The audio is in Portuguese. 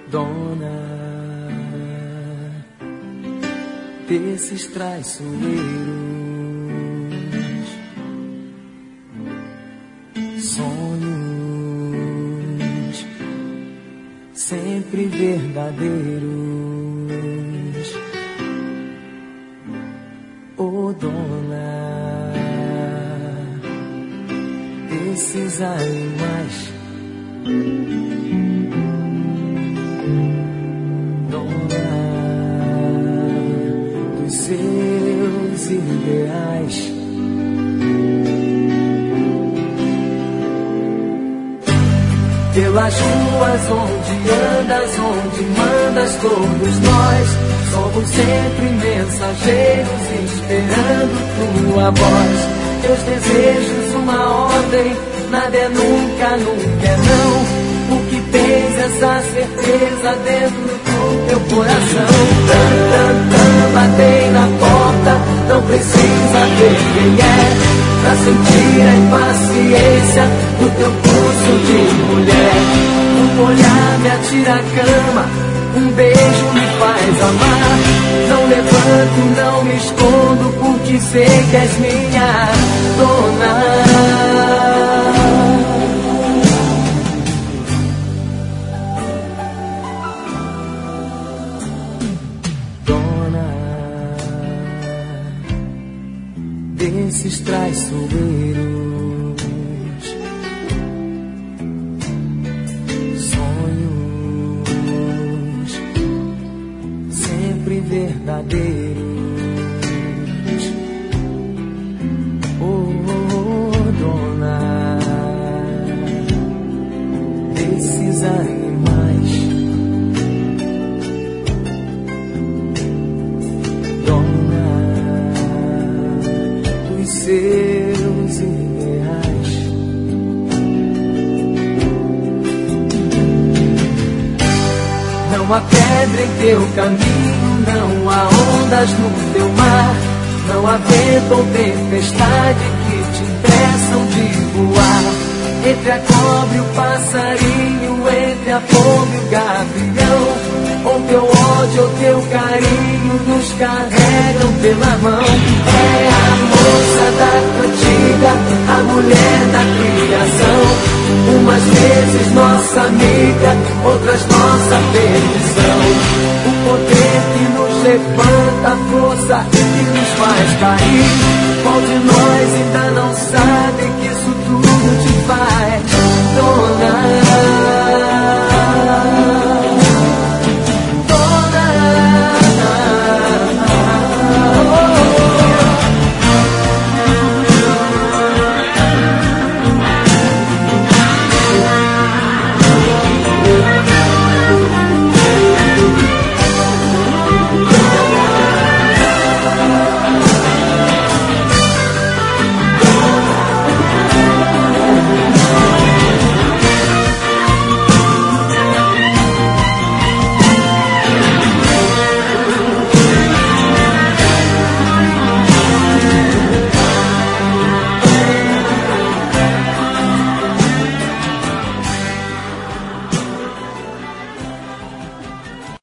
dona desses traiçoeiros, sonhos sempre verdadeiros. Oh, dona desses animais, dona dos seus ideais. Pelas ruas onde andas, onde mandas, todos nós somos sempre mensageiros esperando tua voz. Teus desejos uma ordem, nada é nunca, nunca é não. O que tens essa certeza dentro do teu coração. Tan, tan, tan, batei na porta, não precisa ver quem é, pra sentir a impaciência do teu pulso de mulher. Um olhar me atira a cama, um beijo me faz amar. Não levanto, não me escondo, porque sei que és minha dona. Desses traiçoeiros, sonhos sempre verdadeiros. Oh, dona desses animais, seus ideais. Não há pedra em teu caminho, não há ondas no teu mar, não há vento ou tempestade que te impeçam de voar. Entre a cobra e o passarinho, entre a pomba e o gavião, ou teu ódio ou teu carinho nos carregam pela mão. É a moça da cantiga, a mulher da criação, umas vezes nossa amiga, outras nossa perdição. O poder que nos levanta, a força que nos faz cair. Qual de nós ainda não sabe que isso tudo te faz